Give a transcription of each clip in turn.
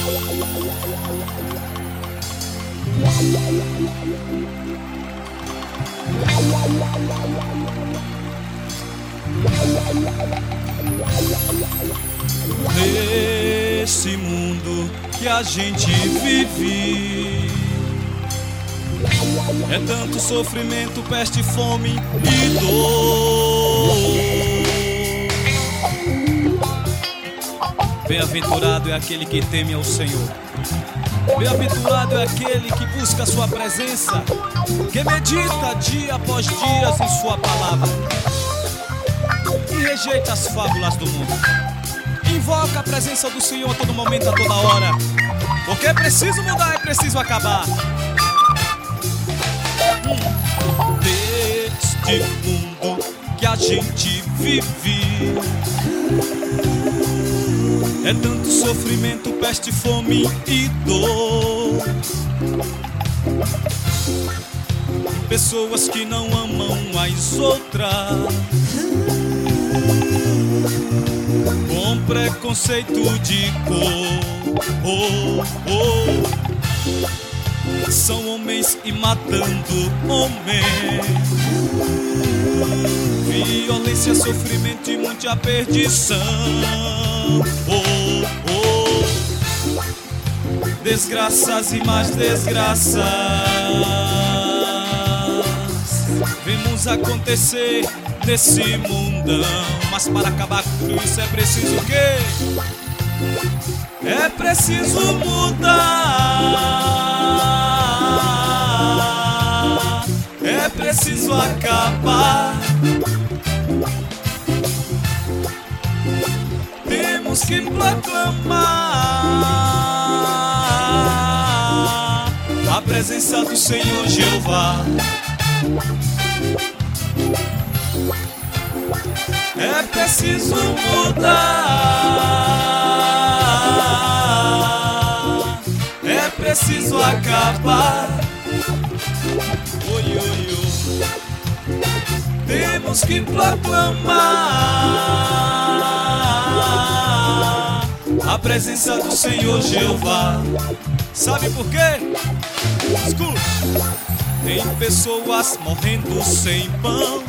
Nesse mundo que a gente vive, é tanto sofrimento, peste, fome e dor. Bem-aventurado é aquele que teme ao Senhor. Bem-aventurado é aquele que busca a sua presença, que medita dia após dia em sua palavra e rejeita as fábulas do mundo. Invoca a presença do Senhor a todo momento, a toda hora, porque é preciso mudar, é preciso acabar deste mundo que a gente vive. É tanto sofrimento, peste, fome e dor. Pessoas que não amam as outras, com preconceito de cor. São homens e matando homens. Violência, sofrimento e muita perdição. Desgraças e mais desgraças vemos acontecer nesse mundão. Mas para acabar com isso é preciso o quê? É preciso mudar, é preciso acabar. Temos que proclamar a presença do Senhor Jeová. É preciso mudar, é preciso acabar. Temos que proclamar a presença do Senhor Jeová. Sabe por quê? Escuta. Tem pessoas morrendo sem pão,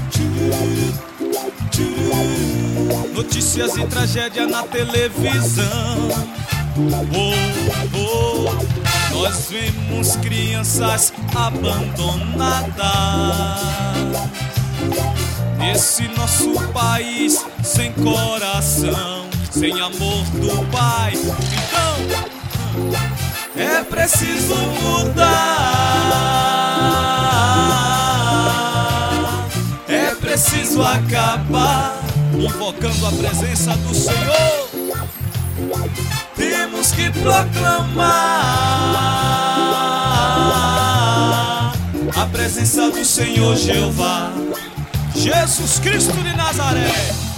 notícias e tragédia na televisão. Nós vemos crianças abandonadas nesse nosso país sem coração, sem amor do Pai. Então é preciso mudar, é preciso acabar. Invocando a presença do Senhor, temos que proclamar a presença do Senhor Jeová, Jesus Cristo de Nazaré.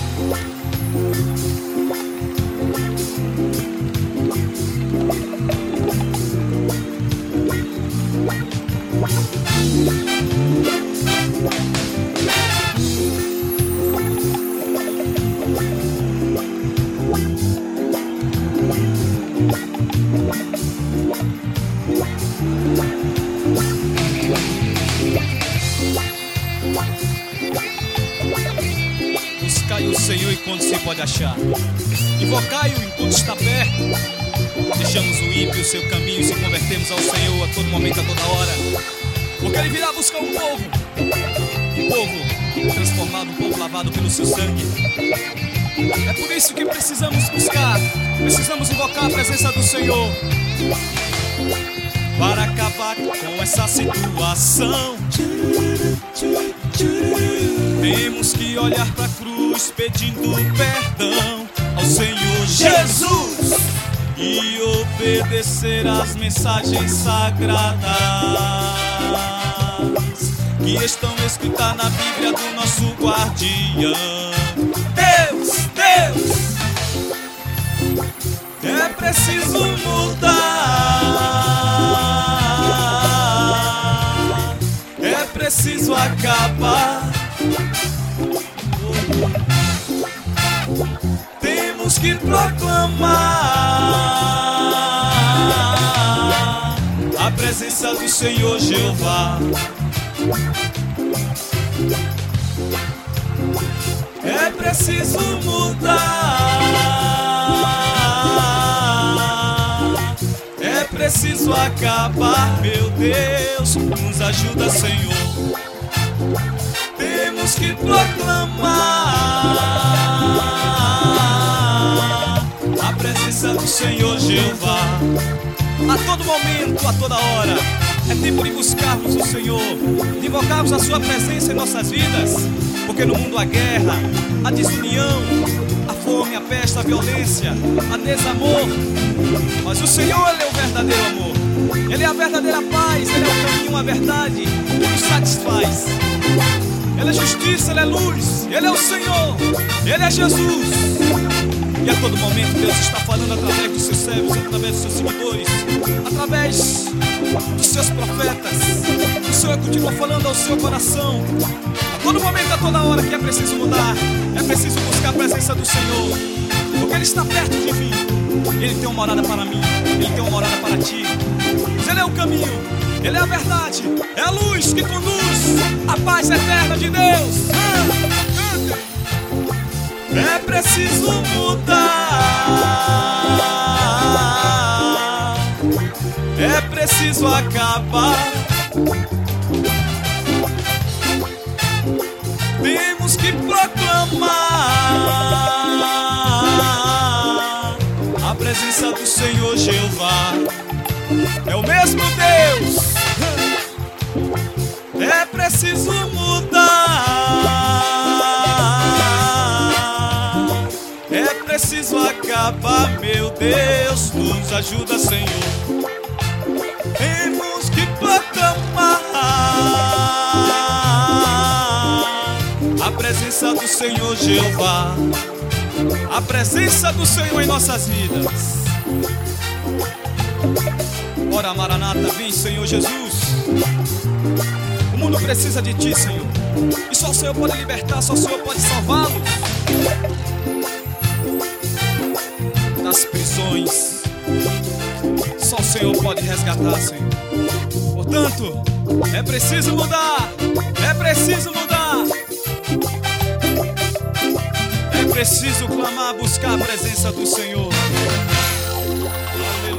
Buscai o Senhor enquanto se pode achar, invocai-o enquanto está perto. Deixamos o ímpio o seu caminho e se convertemos ao Senhor a todo momento, a toda hora, porque Ele virá buscar um povo transformado, um povo lavado pelo seu sangue. É por isso que precisamos buscar, precisamos invocar a presença do Senhor para acabar com essa situação. Temos que olhar para a cruz pedindo perdão ao Senhor Jesus e obedecer às mensagens sagradas que estão escritas na Bíblia do nosso guardião. Deus, é preciso mudar, é preciso acabar. Temos que proclamar a presença do Senhor Jeová. É preciso mudar, é preciso acabar, meu Deus, nos ajuda, Senhor. Temos que proclamar a presença do Senhor Jeová. A todo momento, a toda hora, é tempo de buscarmos o Senhor, de invocarmos a sua presença em nossas vidas. Porque no mundo há guerra, a desunião, a fome, a peste, a violência, a desamor. Mas o Senhor, Ele é o verdadeiro amor. Ele é a verdadeira paz, Ele é o caminho, a verdade que nos satisfaz. Ele é justiça, Ele é luz, Ele é o Senhor, Ele é Jesus. E a todo momento Deus está falando através dos seus servos, através dos seus seguidores, através dos seus profetas. O Senhor continua falando ao seu coração. A todo momento, a toda hora, que é preciso mudar, é preciso buscar a presença do Senhor, porque Ele está perto de mim. Ele tem uma morada para mim, Ele tem uma morada para ti. Mas Ele é o caminho, Ele é a verdade, é a luz que conduz a paz eterna de Deus. É preciso mudar, é preciso acabar. Temos que proclamar a presença do Senhor Jeová. É o mesmo Deus. É preciso mudar, é preciso acabar, meu Deus, nos ajuda, Senhor. Temos que proclamar a presença do Senhor Jeová, a presença do Senhor em nossas vidas. Ora, Maranata, vem, Senhor Jesus. O mundo precisa de Ti, Senhor, e só o Senhor pode libertar, só o Senhor pode salvá-los das prisões. Só o Senhor pode resgatar, Senhor. Portanto, é preciso mudar, é preciso mudar, é preciso clamar, buscar a presença do Senhor. Aleluia.